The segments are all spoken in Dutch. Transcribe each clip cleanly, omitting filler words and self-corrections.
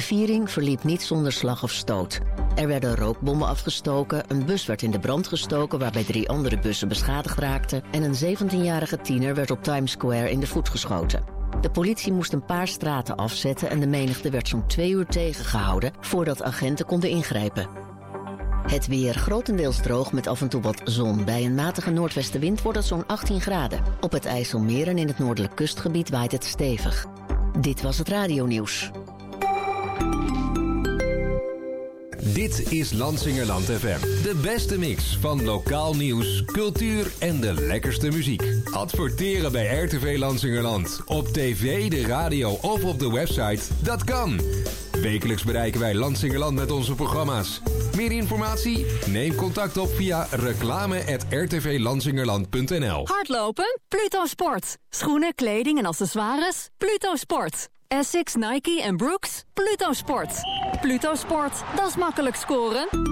viering verliep niet zonder slag of stoot. Er werden rookbommen afgestoken, een bus werd in de brand gestoken waarbij 3 andere bussen beschadigd raakten en een 17-jarige tiener werd op Times Square in de voet geschoten. De politie moest een paar straten afzetten en de menigte werd zo'n 2 uur tegengehouden voordat agenten konden ingrijpen. Het weer grotendeels droog met af en toe wat zon. Bij een matige noordwestenwind wordt het zo'n 18 graden. Op het IJsselmeer en in het noordelijk kustgebied waait het stevig. Dit was het radionieuws. Dit is Lansingerland FM. De beste mix van lokaal nieuws, cultuur en de lekkerste muziek. Adverteren bij RTV Lansingerland. Op tv, de radio of op de website. Dat kan. Wekelijks bereiken wij Lansingerland met onze programma's. Meer informatie? Neem contact op via reclame@rtvlansingerland.nl. Hardlopen? Pluto Sport. Schoenen, kleding en accessoires? Pluto Sport. Essex, Nike en Brooks? Pluto Sport. Pluto Sport, dat is makkelijk scoren. Oh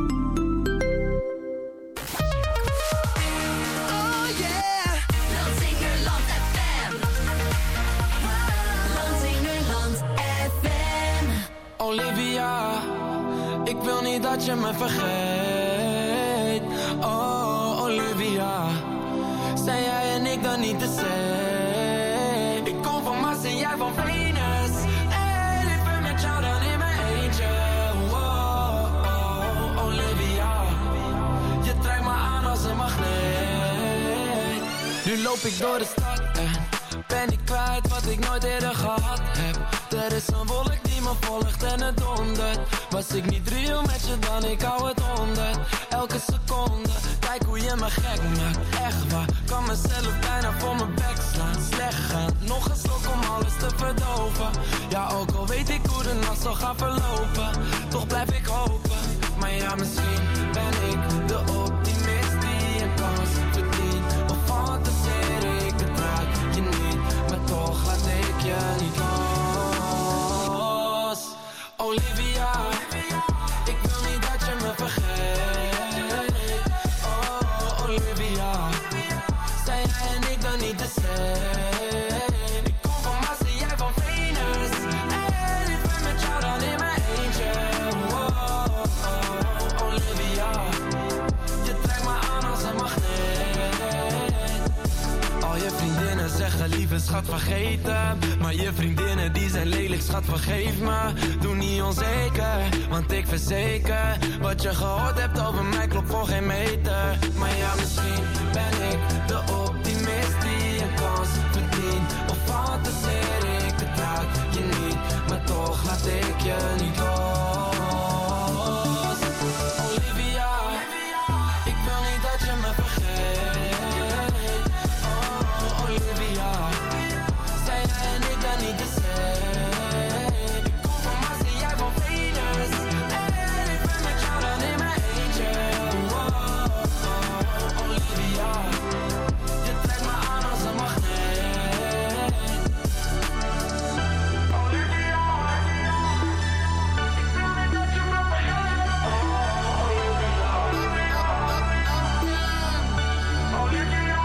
yeah! Lansingerland FM. Lansingerland FM. Olivia, ik wil niet dat je me vergeet. Oh, Olivia, zijn jij en ik dan niet de same? Ik kom van Mars en jij van Venus. En ik ben met jou dan in mijn eentje. Oh, Olivia, je trekt me aan als een magneet. Nu loop ik door de stad en ben ik kwijt wat ik nooit eerder gehad heb. Er is een wolk die me volgt en het dondert. Was ik niet real met je dan, ik hou het 100. Elke seconde, kijk hoe je me gek maakt. Echt waar, kan mezelf bijna voor mijn bek slaan. Slecht gaan, nog een slok om alles te verdoven. Ja, ook al weet ik hoe de nacht zal gaan verlopen. Toch blijf ik hopen, maar ja, misschien ben ik de optimist die een kans verdient. Of fantaseer ik, het raakt je niet, maar toch laat ik je niet los. Olivia, ik wil niet dat je me vergeet. Oh, Olivia, zijn jij en ik dan niet de same? Ik kom van Mars en jij van Venus. En ik ben met jou dan in mijn eentje. Oh, Olivia, je trekt me aan als een magneet. Al je vriendinnen zeggen lieve schat vergeten, maar je vriendinnen die zijn lelijk schat vergeef me. Doe niet onzeker, want ik verzeker wat je gehoord hebt over mij klopt voor geen meter. Maar ja, misschien ben ik de optimist die een kans verdient. Of fantaseer ik, het raakt je niet, maar toch laat ik je niet los. Olivia, ik wil niet dat je me vergeet. Oh, Olivia, zijn jij en ik dan niet de same? Ik kom van Mars en jij van Venus. En ik ben met jou dan in mijn eentje. Oh, Olivia, je trekt me aan als een magneet. Olivia, ik wil niet dat je me vergeet. Olivia,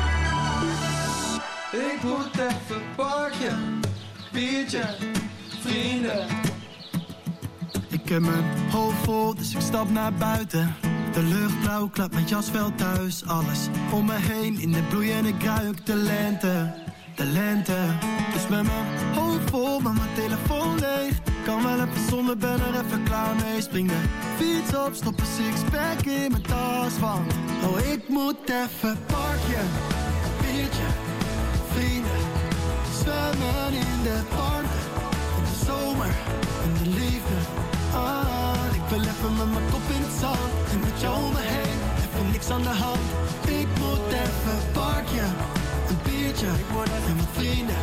Ik moet even parken, biertje, vrienden. Ik heb mijn hoofd vol, dus ik stap naar buiten. De lucht blauw, klap mijn jas wel thuis. Alles om me heen, in de bloeiende kruik. De lente. Dus met mijn hoofd vol, maar mijn telefoon leeg. Kan wel even zonder, ben er even klaar mee. Spring de fiets op, stop een sixpack in mijn tas van. Oh, ik moet even parken, biertje, vrienden. Zwemmen in de warmte van de zomer en de liefde. Ah, ik wil even met mijn kop in het zand en met jou om me heen, even niks aan de hand. Ik moet even parkje, een biertje en mijn vrienden.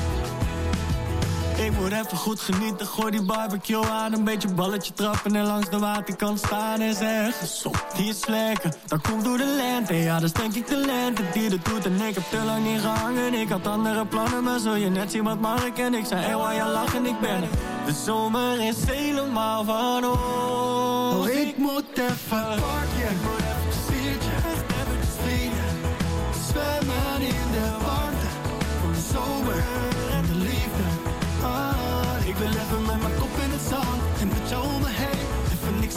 Ik moet even goed genieten, gooi die barbecue aan. Een beetje balletje trappen en langs de waterkant staan. En zeggen, zon, die is lekker, dat komt door de lente. Ja, dat is denk ik de lente die dat doet. En ik heb te lang niet gehangen, ik had andere plannen. Maar zul je net zien wat mag ik en ik zei, waar je lachen, ik ben. De zomer is helemaal van ons. Oh, ik moet even parkje, biertje, vrienden. Zwemmen in de warmte van de zomer en de liefde. Ah, ik wil even met mijn kop in het zand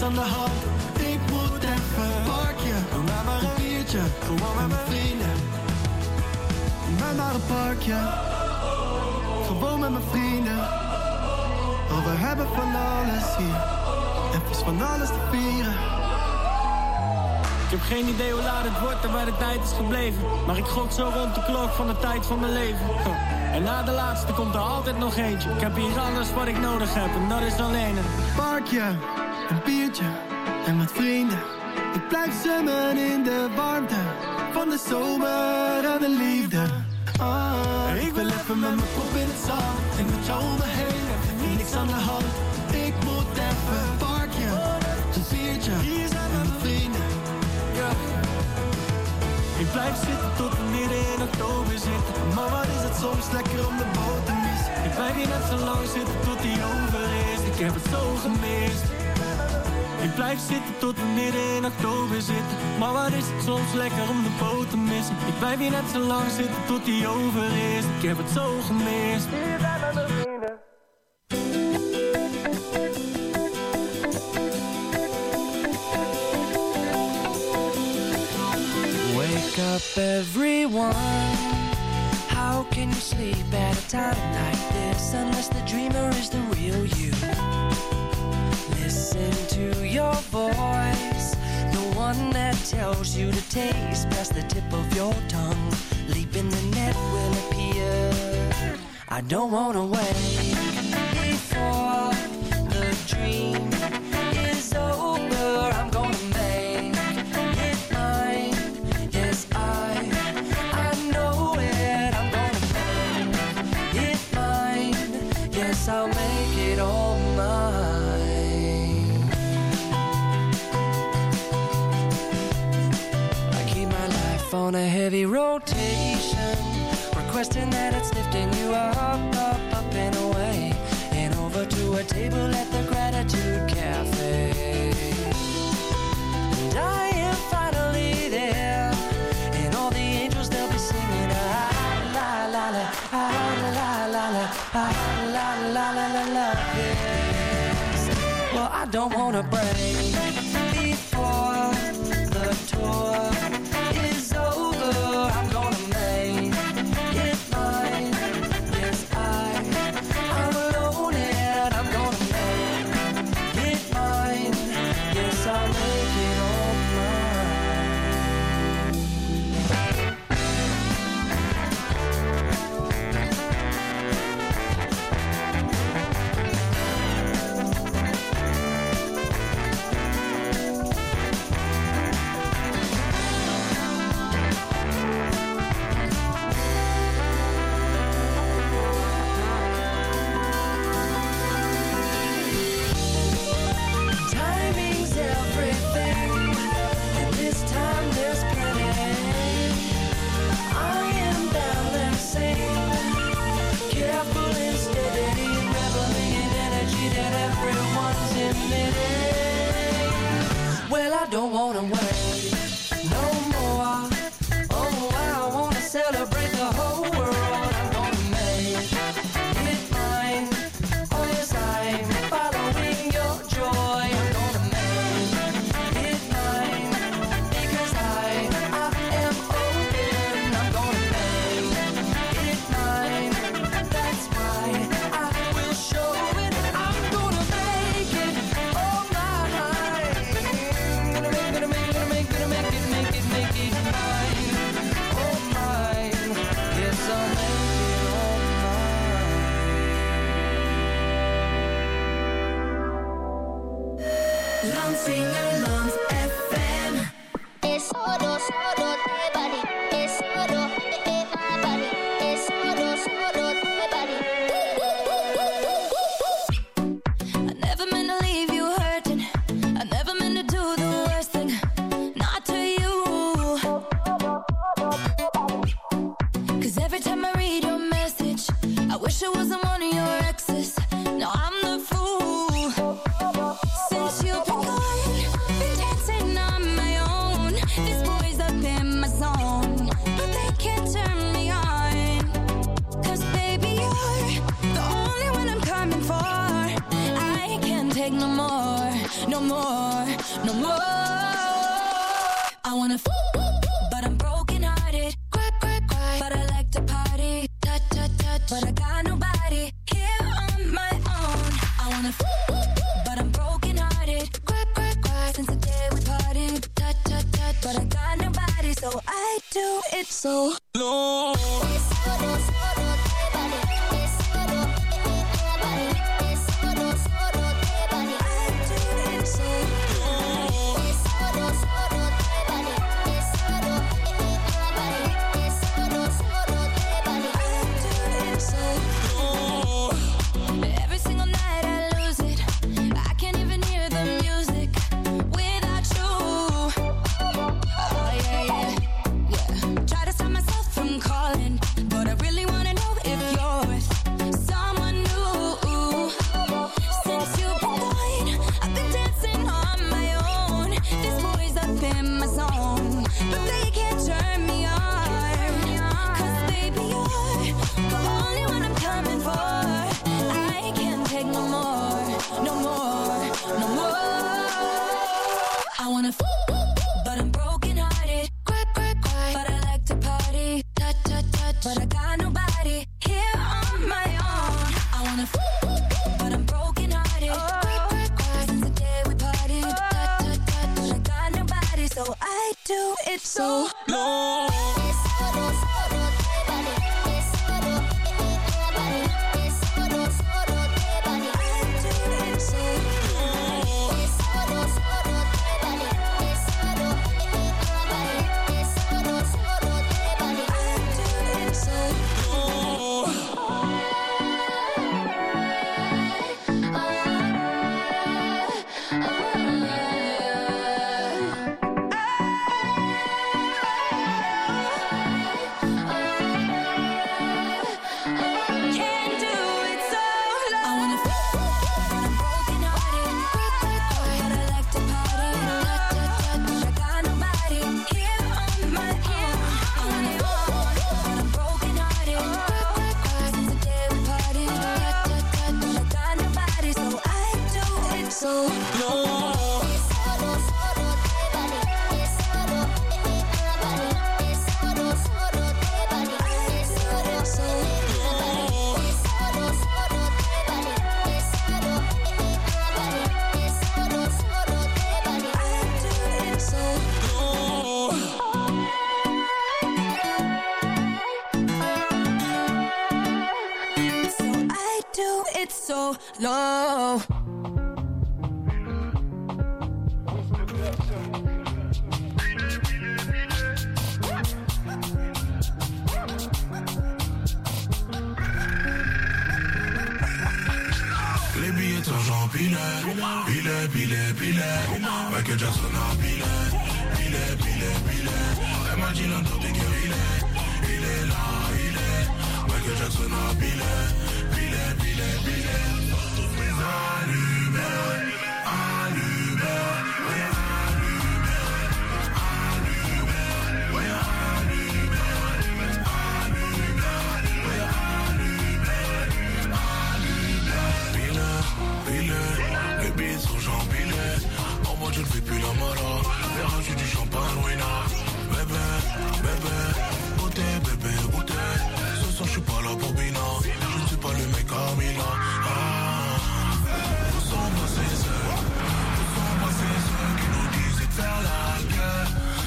aan de hand. Ik moet even parkje, doe maar een biertje. Gewoon met mijn vrienden. Met naar een parkje. Gewoon met mijn vrienden. Oh, we hebben van alles hier. Even van alles te vieren. Ik heb geen idee hoe laat het wordt en waar de tijd is gebleven. Maar ik gok zo rond de klok van de tijd van mijn leven. En na de laatste komt er altijd nog eentje. Ik heb hier alles wat ik nodig heb en dat is alleen een parkje, een biertje en met vrienden. Ik blijf zwemmen in de warmte van de zomer en de liefde. Ik wil even met mijn kop in het zand en met jou om me heen, even niks aan de hand. Ik moet even een parkje, een biertje en met vrienden. Ik blijf zitten tot we midden in oktober zitten. Maar wat is het soms lekker om de boot te missen. Ik blijf hier net zo lang zitten tot die over is. Ik heb het zo gemist. Ik blijf zitten tot we midden in oktober zitten. Maar wat is het soms lekker om de boot te missen. Ik blijf hier net zo lang zitten tot die over is. Ik heb het zo gemist. Hier zijn mijn vrienden. Wake up everyone. How can you sleep at a time like this unless the dreamer is the real you? Listen to your voice, the one that tells you to taste past the tip of your tongue. Leap in the net will appear. I don't wanna wait before the dream is over. I'm gonna make it mine. Yes, I know it. I'm gonna make it mine. Yes, I'll make it all mine. I keep my life on a heavy rotation, requesting that it's lifting you up, up, up and away, and over to a table at the Gratitude Cafe. And I am finally there, and all the angels they'll be singing la la la la la la la la la la la la. Yes. Well, I don't wanna break before the tour is over. I'm gonna make it mine. Yes, I'm alone and I'm gonna make it mine. Yes, I'll make it all don't wanna wait no more. Oh, I wanna celebrate the whole world. I'm gonna make it mine. Oh yes, I'm following your joy. I'm gonna make it mine because I am open. I'm gonna make it mine. That's why I will show it. I'm gonna make it all mine. Gonna make it mine. Oh mine. Yes, I'll make it all mine. Landsingerland FM. Es oro, oro de body. Es oro, my body. Es oro, oro de body. I never meant to leave you hurting. I never meant to do the worst thing. Not to you. 'Cause every time I read your message, I wish I wasn't one of your exes. Now I'm the fool. Since you've been gone, been dancing on my own. This boy's up in my zone, but they can't turn me on. 'Cause baby, you're the only one I'm coming for. I can't take no more. no more, no more. I wanna but I'm broken hearted. Cry, cry, cry, but I like to party. Touch, touch, touch, but I got nobody here on my own. I wanna but I'm broken hearted. Cry, cry, cry, since the day we parted. Touch, touch, touch, but I got nobody, so I do it so long. So long. So low. Les billets d'argent pilés, pilés, pilés, pilés. Michael Jackson a pilé, pilé, pilé, pilé. Elle m'a dit l'un d'autres que il est là, il est. Michael Jackson a pilé, pilé, pilé, pilé. Allumé, allumé, oui, allumé, allumé, oui, allumé, allumé, oui, allumé, allumé. Les beats sont j'empilés. En moi je ne fais plus la mara. Verra j'ai du champagne, wina. Bébé, bébé, goûtez, bébé, goûtez. Ce soir je suis pas là pour Bina. Je ne suis pas le mec à Mina. Où sont passés ceux qui nous disaient de faire la guerre?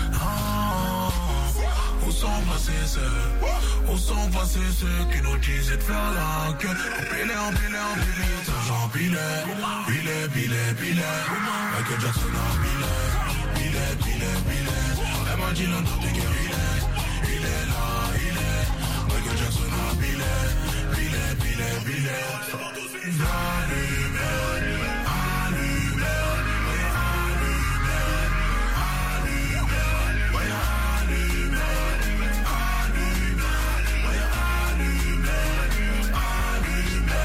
Où sont passés ceux qui nous disaient de faire la gueule? Empilé, d'argent pilé, pilé, pilé, pilé. Michael Jackson a pilé, pilé, pilé. Elle m'a dit l'un d'autres que il est là, il est. Michael Jackson a pilé, pilé, pilé, pilé. Allumé, allumé, oui, allumé, allumé, oui, allumé, allumé, oui, allumé, allumé.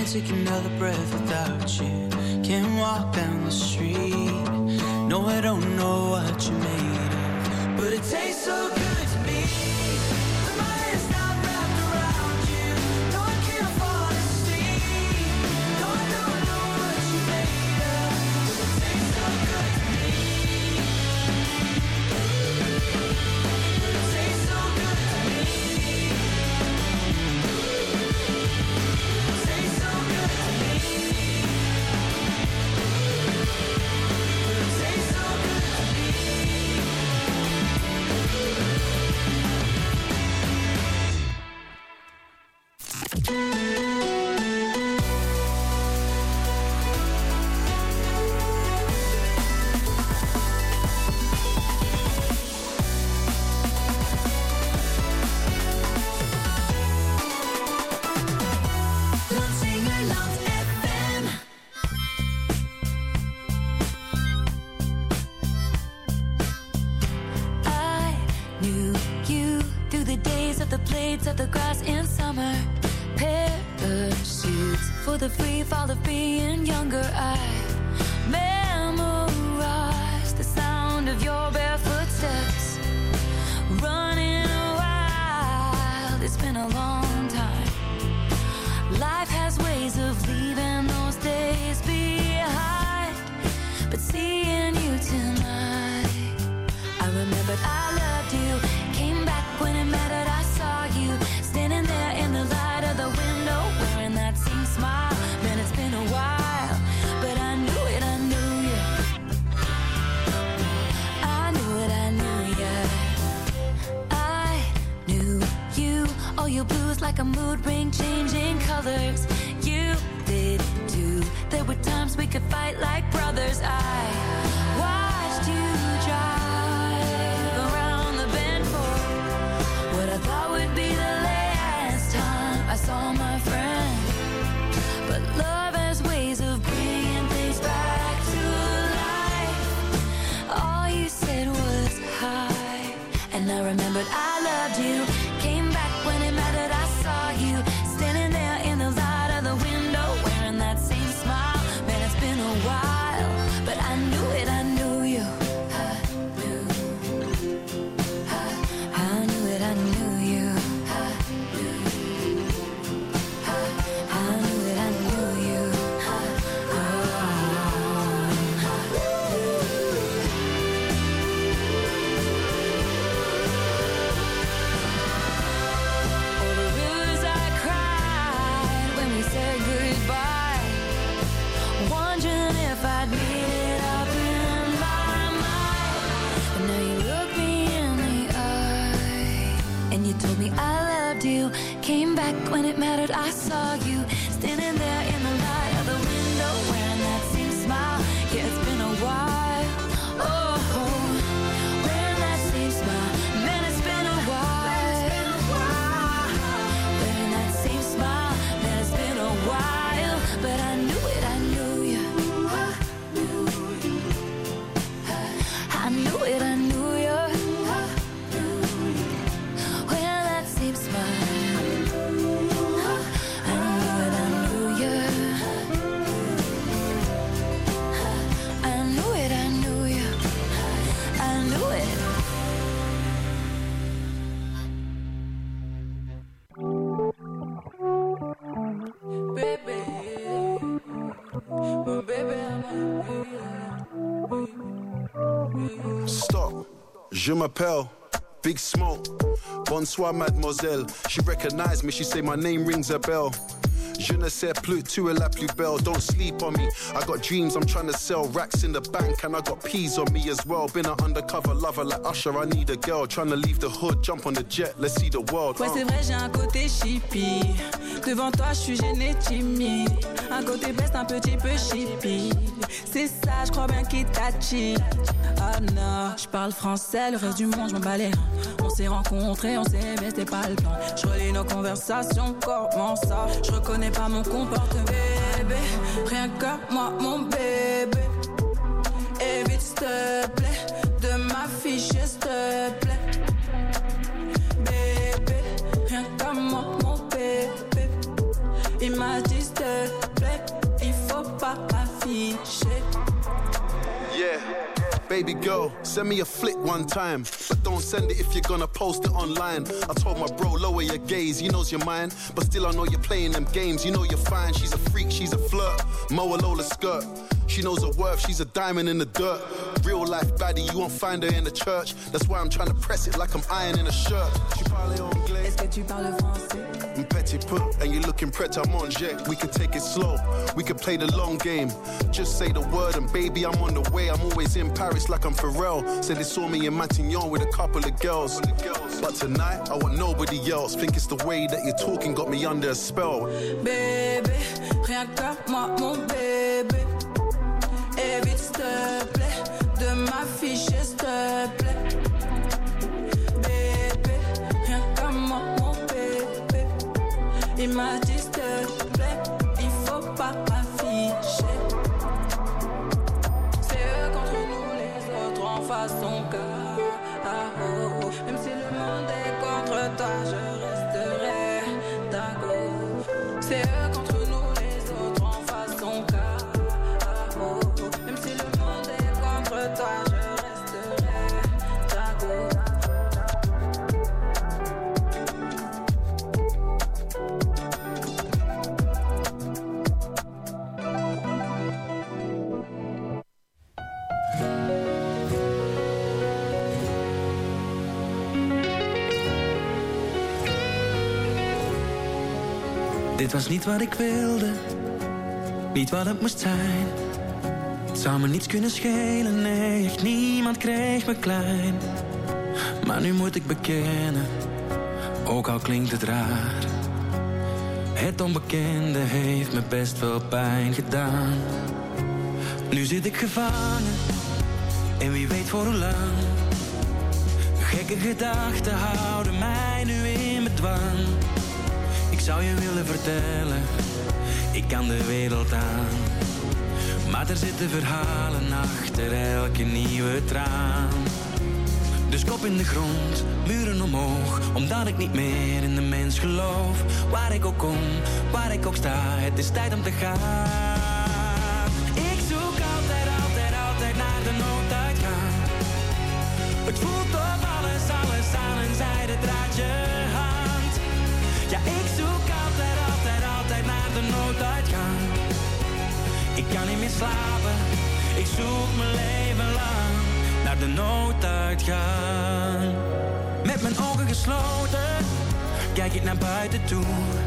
take another breath without you. Can't walk down the street. No, I don't know what you made of, but it tastes so good to me. My head's not wrapped around you. No, I can't fall asleep. No, I don't know what you made of, but it tastes so good to me. But it tastes so good to me. It tastes so good to me. But it tastes so good to me. Lansingerland FM. I knew you through the days of the blades of the grass in summer. Parachutes for the free fall of being younger. I memorized the sound of your barefoot steps. Running wild, it's been a long time. Life has ways of leaving those days behind, but seeing you tonight, I remembered I loved you. Came back when it mattered, I saw you standing there in the light of the window, wearing that same smile. Man, it's been a while, but I knew it, I knew you. I knew it, I knew you. I knew you. All your blues like a mood ring, changing colors. You did too. There were times we could fight like brothers. I watched you drive around the bend for what I thought would be the last time I saw my friend. But love has ways of bringing things back to life. All you said was hi, and I remembered I loved you. Came back when it mattered, I saw you standing there in the light of the window, wearing that same smile. Man, it's been a while, but I knew it, I knew you. I knew it, I knew you. I knew it, I knew you. All the rivers I cried when we said goodbye, wondering if I'd made it up in my mind. But now you look me in the eye, and you told me I loved you. Came back when it mattered, I saw you standing there in the light of the window, wearing that same smile. Yeah, it's been a while. Oh, wearing that same smile. Man, it's been a while. Wearing that same smile. Man, it's been a while, but I knew it, I knew you. I knew it, I knew you. Wearing that same smile. I knew it, I knew you. I knew it, I knew you. I knew it. Baby, oh baby, Stop, je m'appelle Big Smoke. Bonsoir, mademoiselle. She recognized me, she say my name rings a bell. Je ne sais plus, tu es la plus belle. Don't sleep on me. I got dreams, I'm trying to sell racks in the bank, and I got peas on me as well. Been an undercover lover like Usher, I need a girl. Trying to leave the hood, jump on the jet, let's see the world. Ouais, c'est vrai, j'ai un côté chippy. Devant toi, je suis gênée, timide. Un côté best, un petit peu chippy. C'est ça, je crois bien qu'il t'attire. Ah non, je parle français, le reste du monde, je m'en bats les reins. On s'est rencontrés, on s'est aimé, c'était pas le plan. Je relis nos conversations, comment ça? Je reconnais pas mon comportement, bébé. Rien qu'à moi, mon bébé. Évite, s'il te plaît, de m'afficher, s'il te plaît. Bébé, rien qu'à moi, mon bébé. Il m'a dit, s'il te plaît. afficher. Yeah, baby girl, send me a flick one time, but don't send it if you're gonna post it online. I told my bro, lower your gaze, he knows you're mine, but still I know you're playing them games. You know you're fine, she's a freak, she's a flirt. Mow a Lola skirt, she knows her worth, she's a diamond in the dirt. Real life baddie, you won't find her in the church. That's why I'm trying to press it like I'm ironing a shirt. Tu parles anglais? Est-ce que tu parles français? Petit peu, and you're looking prêt à manger. We could take it slow, we could play the long game. Just say the word and baby, I'm on the way. I'm always in Paris like I'm Pharrell. Said they saw me in Matignon with a couple of girls. But tonight, I want nobody else. Think it's the way that you're talking got me under a spell. Bébé, rien qu'à moi, mon bébé. Évite s'il te plaît de m'afficher s'il te plaît. Bébé, rien qu'à moi, mon bébé. Il m'a dit s'il te plaît, il faut pas afficher. C'est eux contre nous, les autres en face ton cœur. Ah, oh, oh. Même si le monde est contre toi, je resterai ta go. C'est eux contre nous, les autres en face ton cœur. Ah, oh, oh. Même si le monde est contre toi, je resterai ta go. Dit was niet wat ik wilde, niet wat het moest zijn. Het zou me niets kunnen schelen, nee, echt niemand kreeg me klein. Maar nu moet ik bekennen, ook al klinkt het raar. Het onbekende heeft me best veel pijn gedaan. Nu zit ik gevangen, en wie weet voor hoe lang. Gekke gedachten houden mij nu in bedwang. Ik zou je willen vertellen, ik kan de wereld aan. Maar er zitten verhalen achter elke nieuwe traan. Dus kop in de grond, muren omhoog, omdat ik niet meer in de mens geloof. Waar ik ook kom, waar ik ook sta, het is tijd om te gaan. Ik zoek altijd, altijd, altijd naar de nooduitgang. Het voelt of alles, alles aan een zijden draadje hangt. Ja, ik zoek altijd, altijd, altijd naar de nooduitgang. Ik kan niet meer slapen, ik zoek mijn leven lang naar de nooduitgang. Met mijn ogen gesloten, kijk ik naar buiten toe.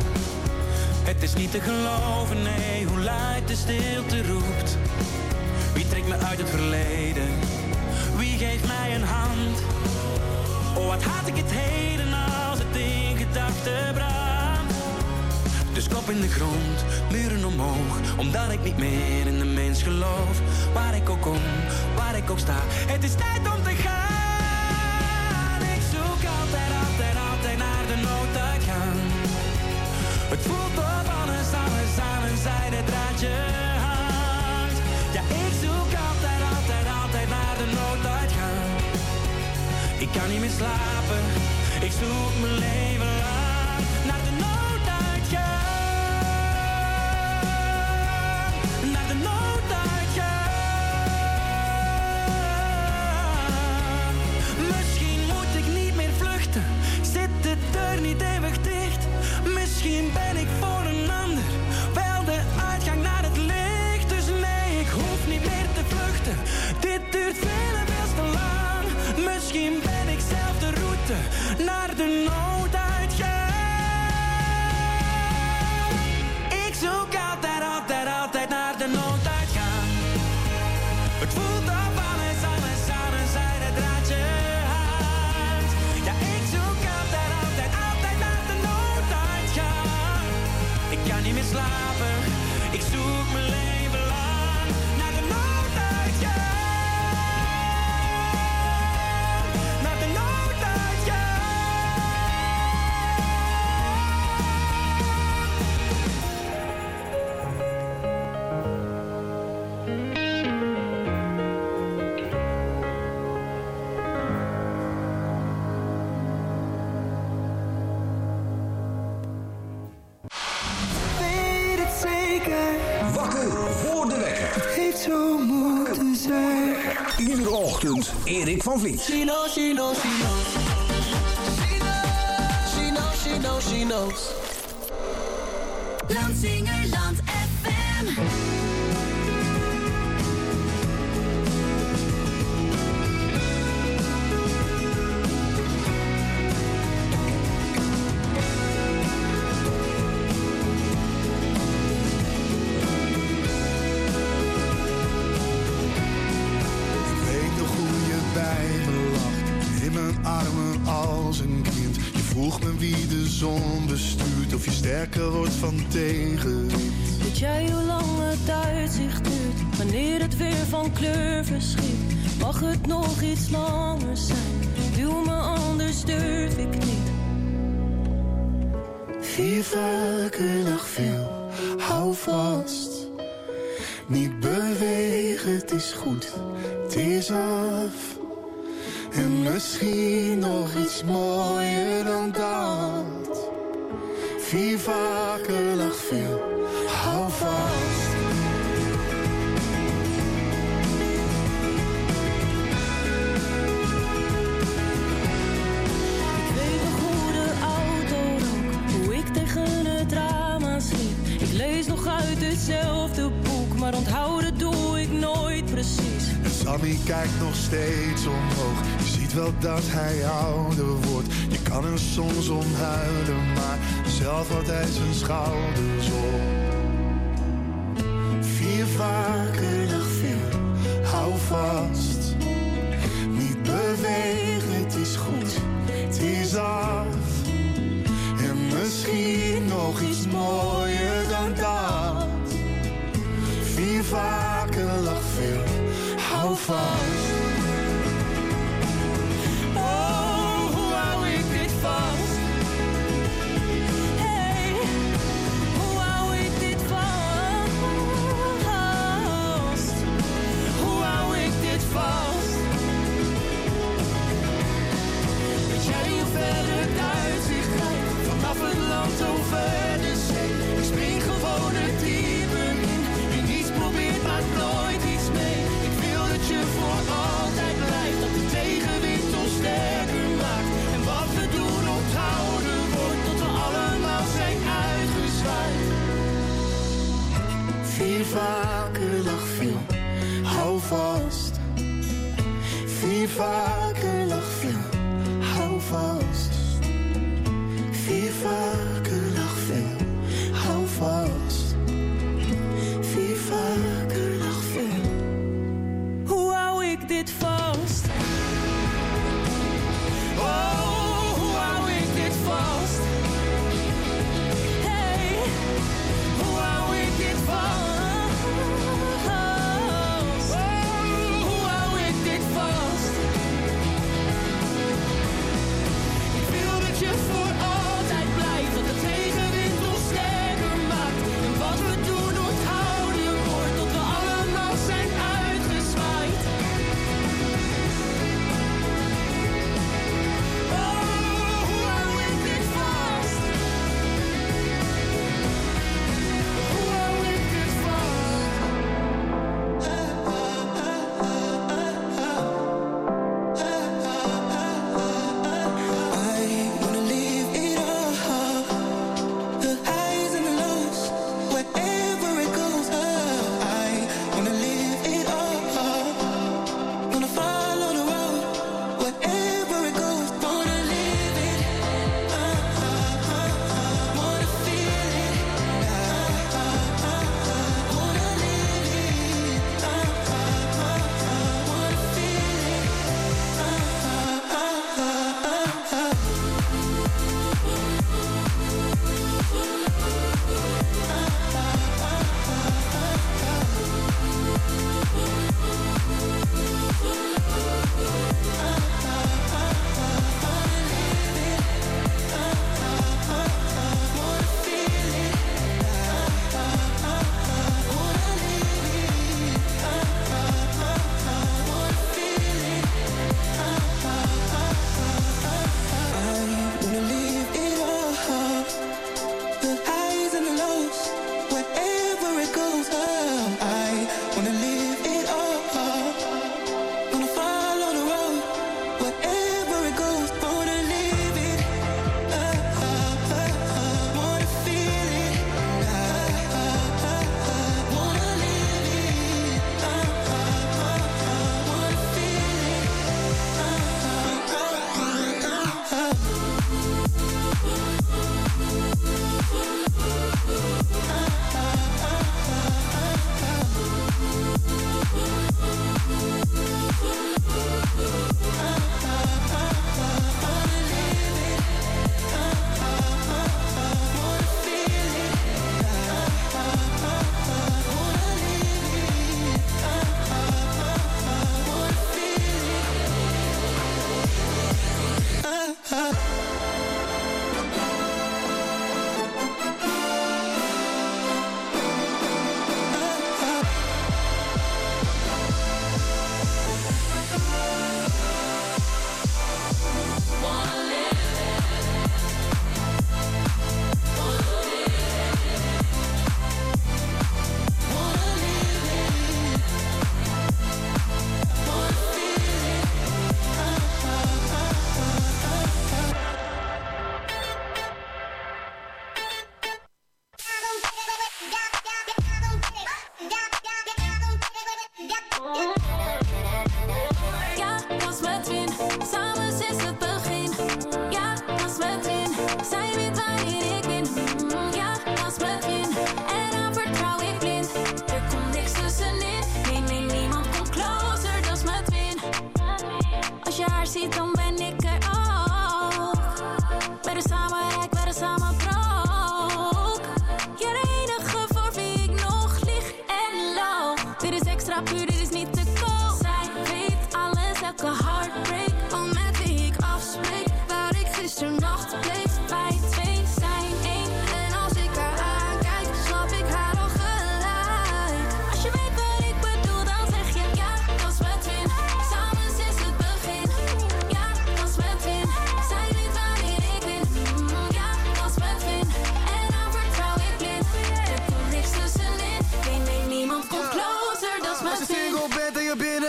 Het is niet te geloven, nee, hoe luid de stilte roept. Wie trekt me uit het verleden? Wie geeft mij een hand? Oh, wat haat ik het heden als het in gedachten brandt. Dus kop in de grond, muren omhoog, omdat ik niet meer in de mens geloof. Waar ik ook kom, waar ik ook sta, het is tijd om te gaan. Ik zoek altijd, altijd, altijd naar de nooduitgang. Het voelt of alles, alles aan een zijden draadje hangt. Ja, ik zoek altijd, altijd, altijd naar de nooduitgang. Ik kan niet meer slapen, ik zoek mijn leven lang naar de nooduitgang. Naar de nooduitgang. Misschien moet ik niet meer vluchten, zit de deur niet eeuwig dicht. Misschien ben ik voor een ander wel de uitgang naar het licht. Dus nee, ik hoef niet meer te vluchten, dit duurt veel en veel te lang. Misschien ben ik zelf de route naar de nooduitgang. Ik zoek altijd, altijd, altijd naar de nooduitgang. Het voelt op alles, alles aan een zijden draadje hangt. Ja, ik zoek altijd, altijd, altijd naar de nooduitgang. Iedere ochtend Erik van Vliet. She knows, she knows, she knows. She knows, she knows, she knows. Landsingerland FM. Armen als een kind. Je vroeg me wie de zon bestuurt, of je sterker wordt van tegenwind. Weet jij hoe lang het uitzicht duurt, wanneer het weer van kleur verschiet? Mag het nog iets langer zijn? Duw me, anders durf ik niet. 4 vaker nog veel, hou vast. Niet bewegen, het is goed, het is af. En misschien nog iets mooier dan dat. 4 vaker lag veel, hou vast. Ik weet nog hoe de auto rook, hoe ik tegen het raam aansliep. Ik lees nog uit hetzelfde boek, maar onthouden doe ik nooit precies. En Sammy kijkt nog steeds omhoog. Je ziet wel dat hij ouder wordt. Je kan er soms om huilen, maar zelf houdt hij zijn schouders op. 4 vaker lag veel, hou vast. Niet bewegen, het is goed, het is af. En misschien nog iets mooier dan dat. 4 vaker lag veel, hou vast. Oh, hoe hou ik dit vast? Hey, hoe hou ik dit vast? Hoe hou ik dit vast? Weet jij hoe ver het uitzicht lijkt? Vanaf het land over de zee. Ik spring gewoon het diepe in. Wie niets probeert maakt nooit iets mee. Ik wil dat je voor altijd blijft. Dat de tegenwind ons sterker maakt. En wat we doen onthouden wordt. Tot we allemaal zijn uitgezwaaid. 4 vaker lag veel, hou vast. 4 vaker lag veel, hou vast. 4 vaker lag veel, hou vast. 4 vaker lag veel. Hoe hou ik dit vast? Oh, hoe hou ik dit vast? Hey, hoe hou ik dit vast? Oh, hoe hou ik dit vast? Ik wil dat je voor altijd blijft.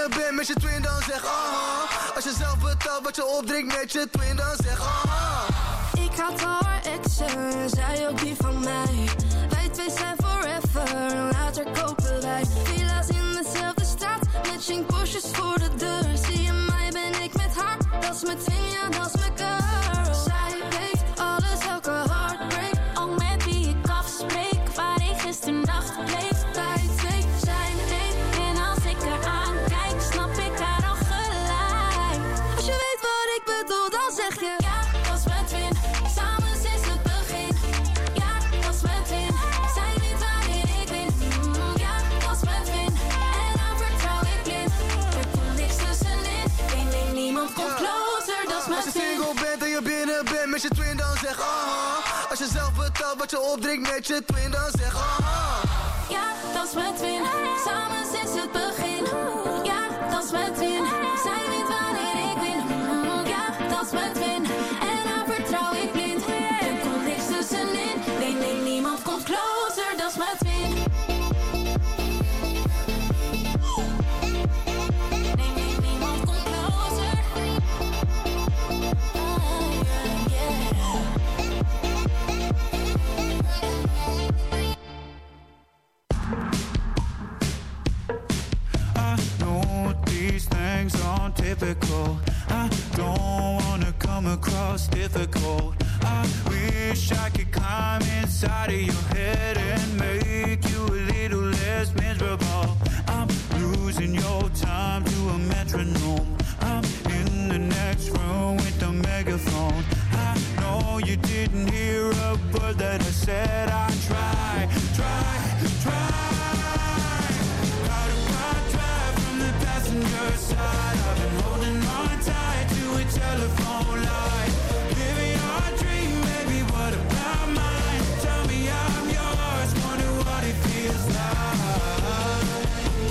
binnen bent met je twin, dan zeg aha. Als je zelf betaalt wat je opdrinkt met je twin, dan zeg aha. Ik had al haar exen, zij ook die van mij. Wij twee zijn forever, later kopen wij villa's in dezelfde straat, matching Porsches voor de deur. Zie je mij, ben ik met haar, dat is mijn twin, ja dat is mijn girl. Zij weet alles, elke heartbreak, ook met wie ik afspreek, waar ik gisternacht bleef. Wij twee zijn één, en als ik haar aankijk, snap ik haar al gelijk. Als je weet wat ik bedoel, dan zeg je ja, dat is mijn twin. Samen sinds het begin. Ja, dat is mijn twin. Zij weet wanneer ik win. Ja, dat is mijn twin. En dan vertrouw ik blind. Er komt niks tussenin. Nee, niemand komt closer, dat is mijn twin. Als je single bent en je binnen bent met je twin, dan zeg aha. Als je zelf betaalt wat je opdrinkt met je twin, dan zeg aha. Ja, dat is mijn twin. Samen sinds het begin. Ja, dat is mijn twin. Zij weet wanneer ik win. Ja, dat is mijn twin. En dan vertrouw ik blind. Er komt niks tussenin. Nee, niemand komt closer. Dat is mijn twin. Nee, niemand komt closer. I know these things aren't typical. I don't wanna come across difficult. I wish I could climb inside of your head and make you a little less miserable. I'm losing your time to a metronome. I'm in the next room with the megaphone. I know you didn't hear a word that I said. I try. Passenger side, I've been holding on tight to a telephone line. Living your dream, maybe what about mine? Tell me I'm yours, wonder what it feels like.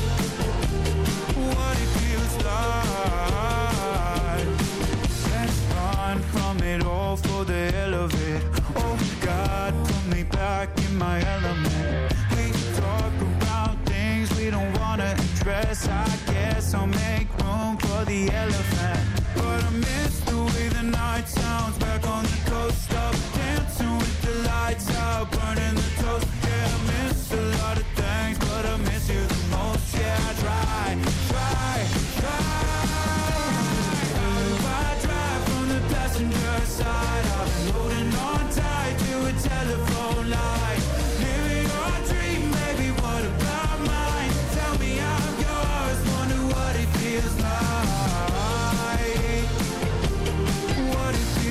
What it feels like. Let's run from it all for the hell of it. Oh God, put me back in my element. We talk about things we don't wanna address. I guess I'll make room for the elephant. But I miss the way the night sounds back on the coast. Up dancing with the lights out, burning the toast. Yeah, I miss a lot of things, but I miss you the most. Yeah, I try. I drive from the passenger side. I've been holding on tight to a telephone line. Living your dream, baby, what about mine? Tell me I'm yours, wonder what it feels like. What it feels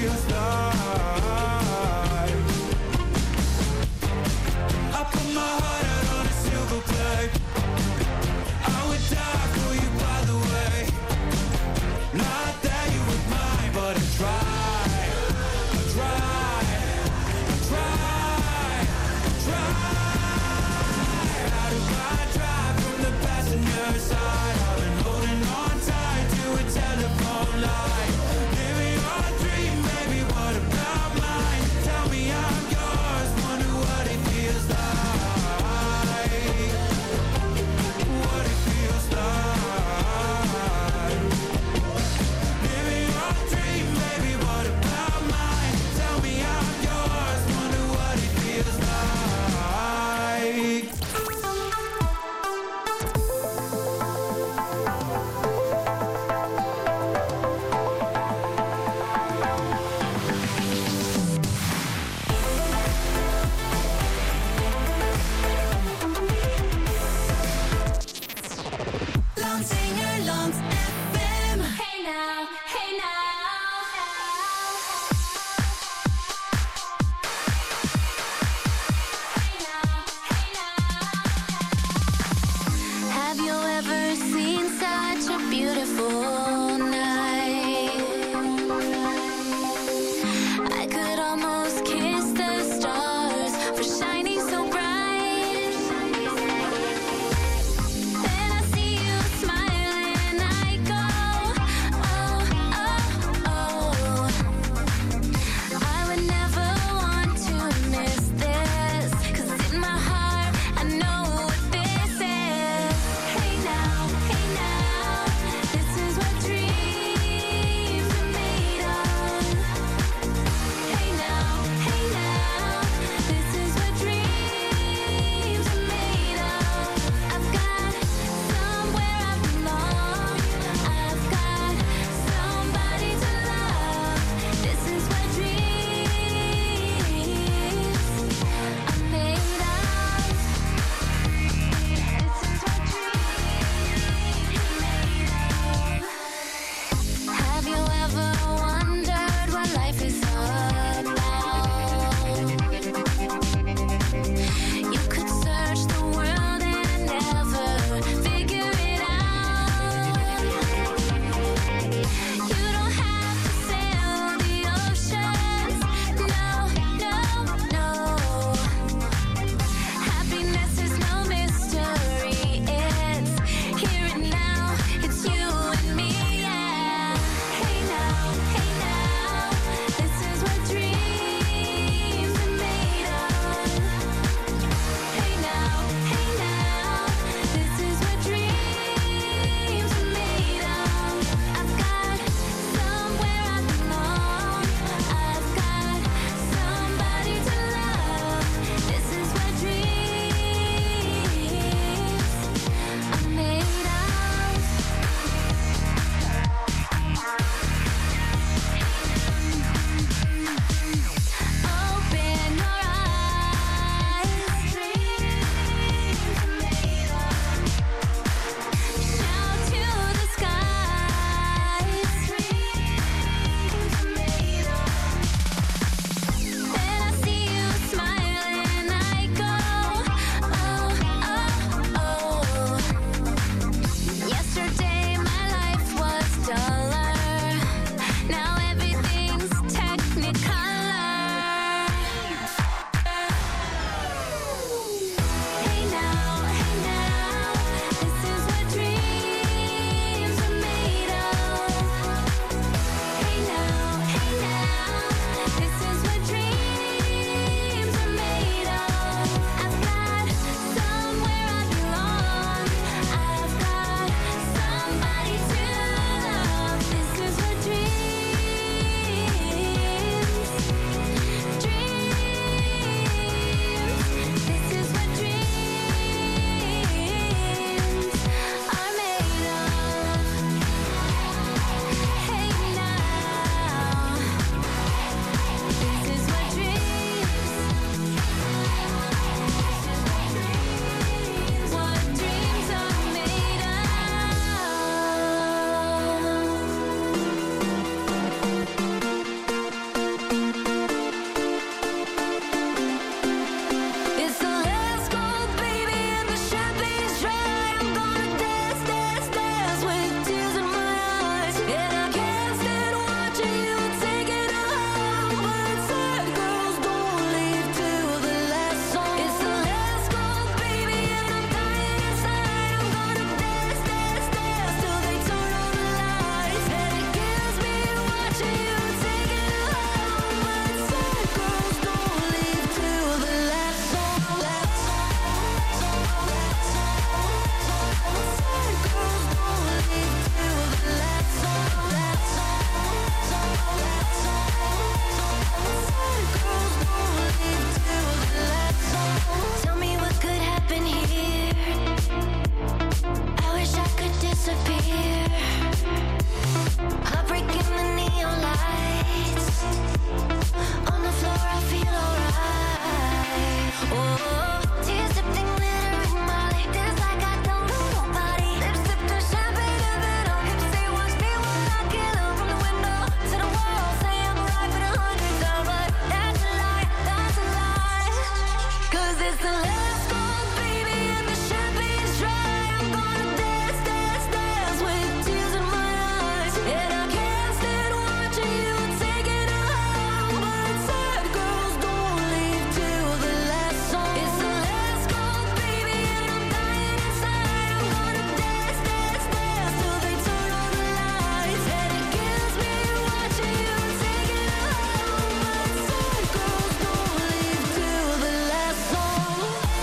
Sad girls don't leave till the last song.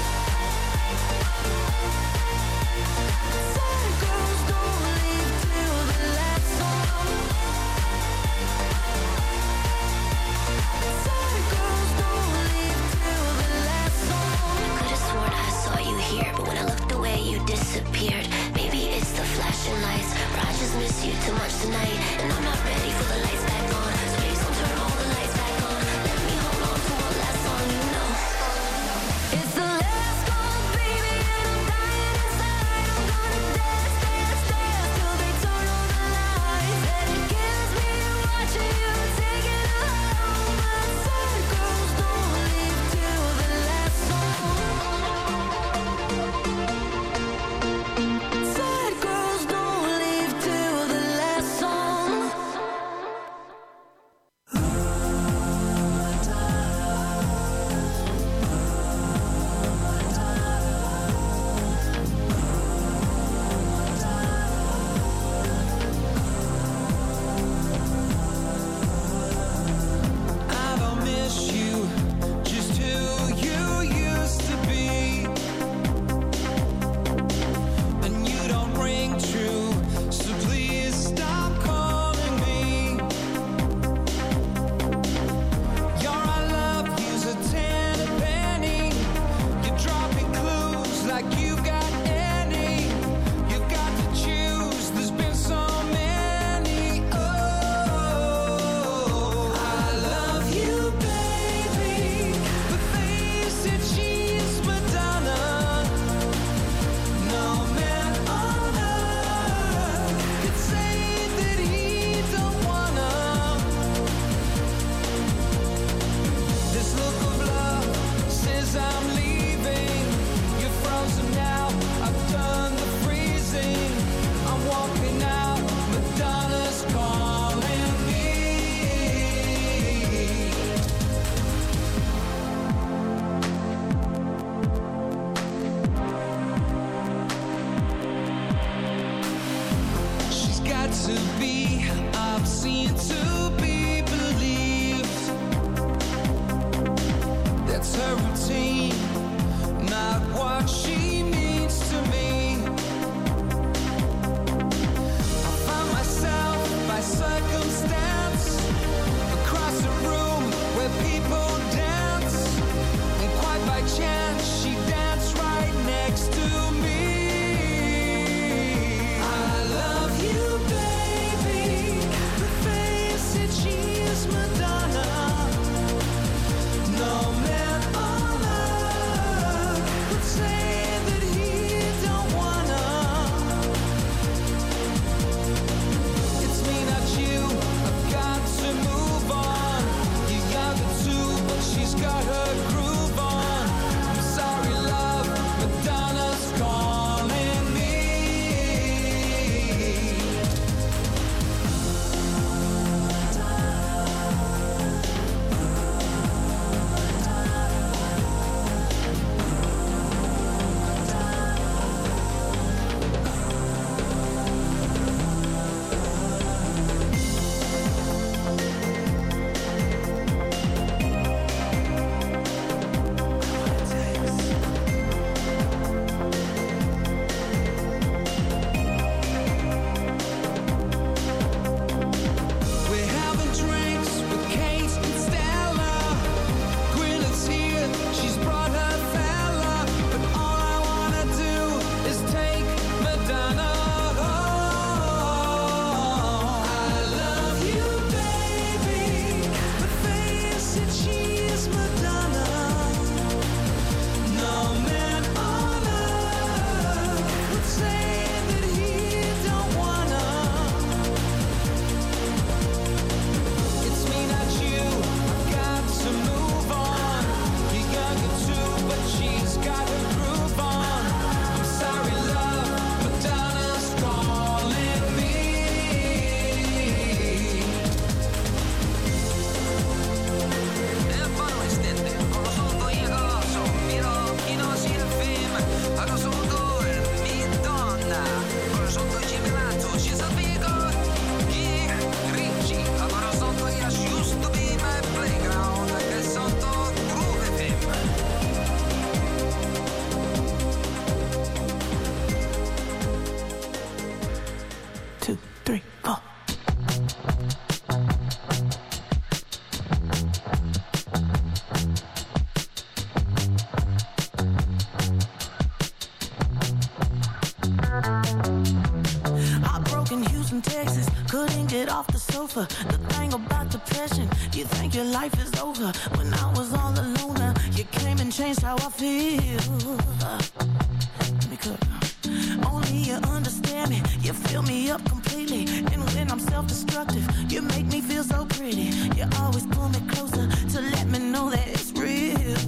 couldn't get off the sofa. The thing about depression, you think your life is over. When I was all alone, you came and changed how I feel. Let me cook. Only you understand me, you fill me up completely. And when I'm self-destructive, you make me feel so pretty. You always pull me closer to let me know that it's real.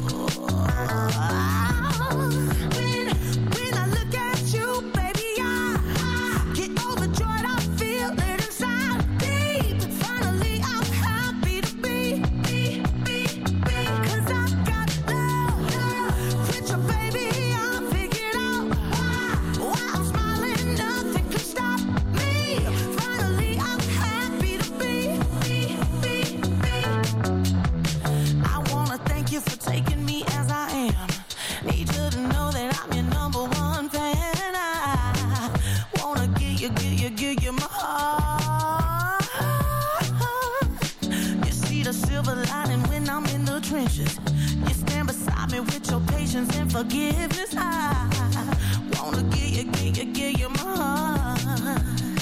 When I look at you, baby, I get overjoyed, I feel it inside deep. Finally, I'm happy to be. Cause I got love. With your baby, I figured out why I'm smiling, nothing can stop me. Finally, I'm happy to be. I wanna thank you for taking me as I am. Need you to know that I'm your number one fan. I wanna give you my heart. You see the silver lining when I'm in the trenches. You stand beside me with your patience and forgiveness. I wanna give you my heart.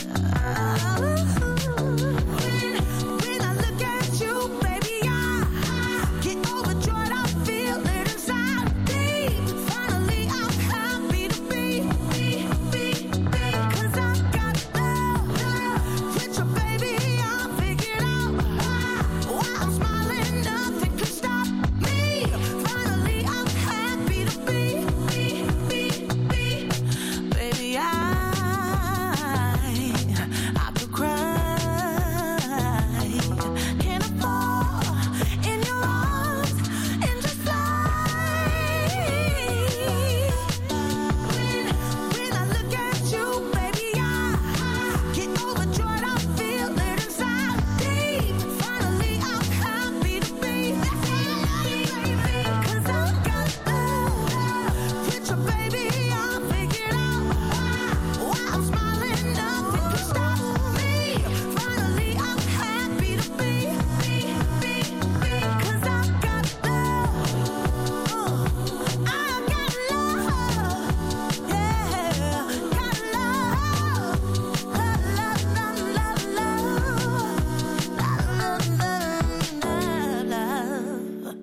When I look at you, baby, I get overjoyed, I feel it inside deep. Finally, I'm happy to be. Cause I got love. With your baby, I figured out why I'm smiling, nothing can stop me. Finally, I'm happy to be. Baby, I could cry. Can I fall in your arms and just fly? When I look at you, baby, I get overjoyed, I feel it inside deep. Finally, I'm happy to be. Cause I got love. With your baby, I figured out why I'm smiling, nothing can stop me. Finally, I'm happy to be. Cause I got love. I got love. Yeah, got love.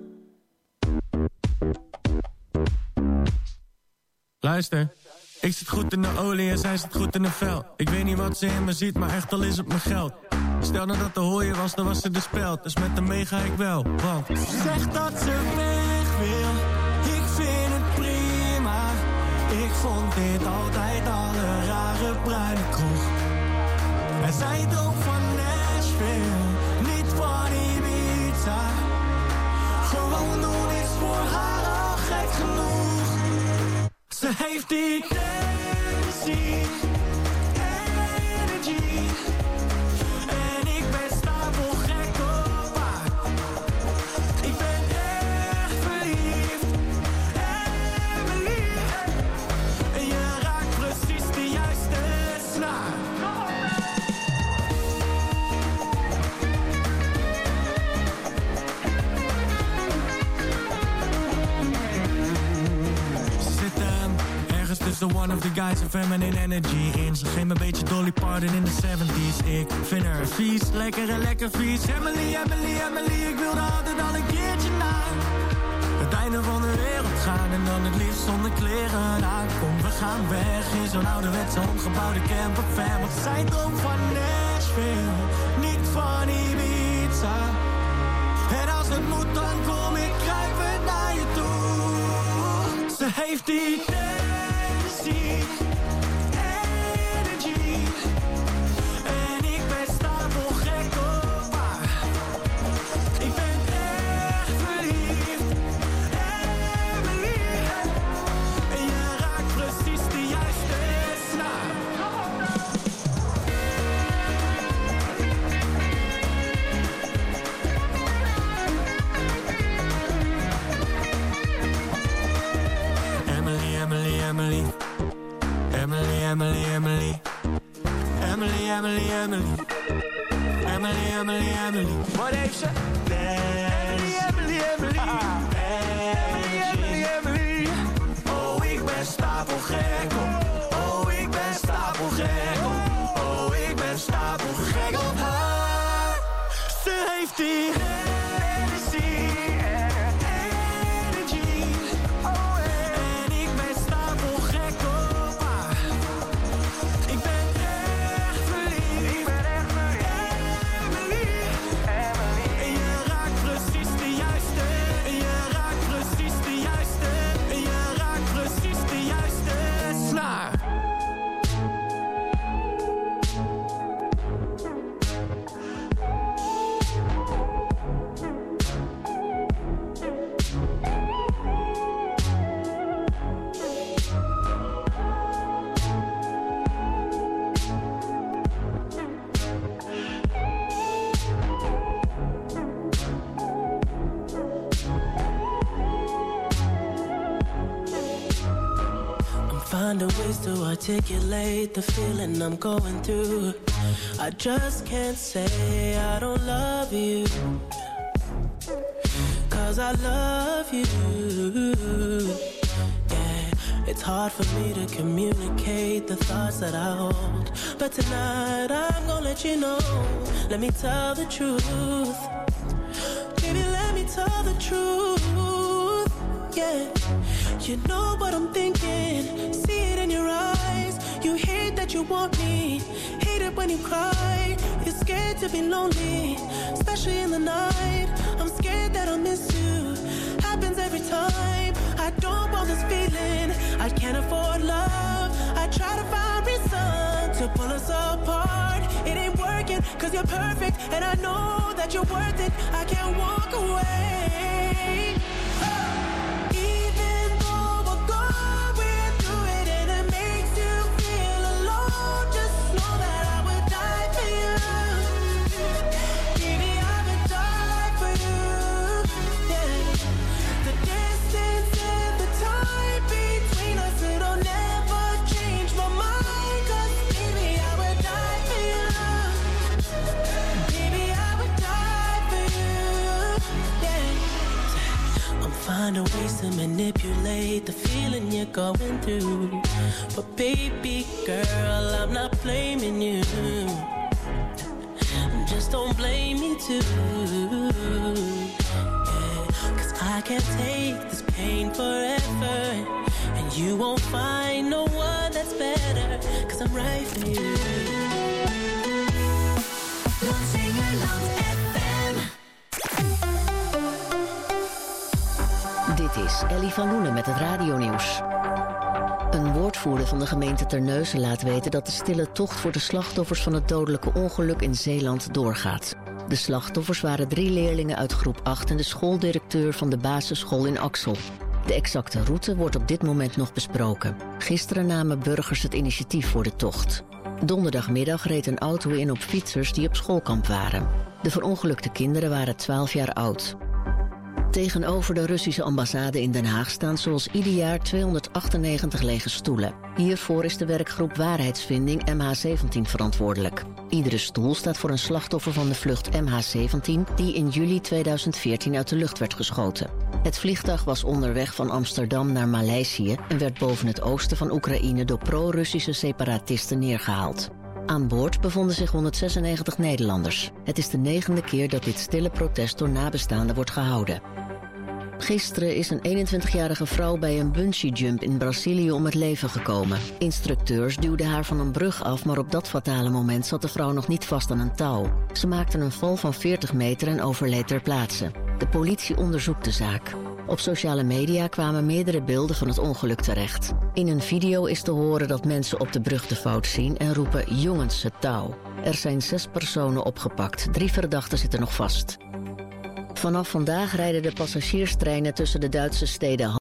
Luister, ik zit goed in de olie en zij zit goed in de vel. Ik weet niet wat ze in me ziet, maar echt al is het mijn geld. Stel nou dat de hooier was, dan was ze de speld. Dus met hem mee ga ik wel, want Ze zegt dat ze weg wil, ik vind het prima. Ik vond dit altijd al een rare bruine kroeg. En zij droomt van Nashville, niet van Ibiza. Gewoon doen is voor haar al gek genoeg. Ze heeft die energie. En ik ben stapelgek op haar. Ik ben echt verliefd. Emily. En je raakt precies de juiste snaar. Tussen one of the guys en feminine energy in. Ze geeft me een beetje Dolly Parton in de 70s. Ik vind haar vies, lekker en lekker vies. Emily, Emily, Emily, ik wilde altijd al een keertje naar het einde van de wereld gaan. En dan het liefst zonder kleren aan. Kom, we gaan weg in zo'n ouderwetse omgebouwde campervan. Want zij droomt van Nashville, niet van Ibiza. En als het moet, dan kom ik kruipend naar je toe. Ze heeft die energy. En ik ben stapelgek op haar. Ik ben echt verliefd. Emily. En je raakt precies de juiste snaar. Emily, Emily, Emily. Emily, Emily, Emily. Emily, Emily, Emily. Emily, Emily, Emily. Wat heeft ze? Emily, Emily, Emily. Emily, Emily. Oh, ik ben stapelgek op. Oh, ik ben stapelgek op. Oh, ik ben stapelgek. find a ways to articulate the feeling I'm going through. I just can't say I don't love you, 'cause I love you. Yeah, it's hard for me to communicate the thoughts that I hold, but tonight I'm gonna let you know. Let me tell the truth. Baby, let me tell the truth. Yeah, you know what I'm thinking. See it in your eyes. You hate that you want me. Hate it when you cry. You're scared to be lonely, especially in the night. I'm scared that I'll miss you. Happens every time. I don't want this feeling. I can't afford love. I try to find reason to pull us apart. It ain't working 'cause you're perfect, and I know that you're worth it. I can't walk away. Even though we're going through it and it makes you feel alone, just know that I would die for you. Baby, I would die for you. Yeah. The distance and the time between us, it'll never change my mind. 'Cause baby, I would die for you. Baby, I would die for you. Yeah. I'm finding ways to manipulate the feeling you're going through, but baby girl, I'm not blaming you. Just don't blame me too. Yeah, 'cause I can't take this pain forever, and you won't find no one that's better, 'cause I'm right for you. Lansingerland FM. Dit is Ellie van Loenen met het radionieuws. Een woordvoerder van de gemeente Terneuzen laat weten dat de stille tocht voor de slachtoffers van het dodelijke ongeluk in Zeeland doorgaat. De slachtoffers waren 3 leerlingen uit groep 8 en de schooldirecteur van de basisschool in Axel. De exacte route wordt op dit moment nog besproken. Gisteren namen burgers het initiatief voor de tocht. Donderdagmiddag reed een auto in op fietsers die op schoolkamp waren. De verongelukte kinderen waren 12 jaar oud. Tegenover de Russische ambassade in Den Haag staan zoals ieder jaar 298 lege stoelen. Hiervoor is de werkgroep Waarheidsvinding MH17 verantwoordelijk. Iedere stoel staat voor een slachtoffer van de vlucht MH17... die in juli 2014 uit de lucht werd geschoten. Het vliegtuig was onderweg van Amsterdam naar Maleisië... en werd boven het oosten van Oekraïne door pro-Russische separatisten neergehaald. Aan boord bevonden zich 196 Nederlanders. Het is de 9e keer dat dit stille protest door nabestaanden wordt gehouden. Gisteren is een 21-jarige vrouw bij een bungee-jump in Brazilië om het leven gekomen. Instructeurs duwden haar van een brug af, maar op dat fatale moment zat de vrouw nog niet vast aan een touw. Ze maakte een val van 40 meter en overleed ter plaatse. De politie onderzoekt de zaak. Op sociale media kwamen meerdere beelden van het ongeluk terecht. In een video is te horen dat mensen op de brug de fout zien en roepen: jongens, het touw. Er zijn 6 personen opgepakt. 3 verdachten zitten nog vast. Vanaf vandaag rijden de passagierstreinen tussen de Duitse steden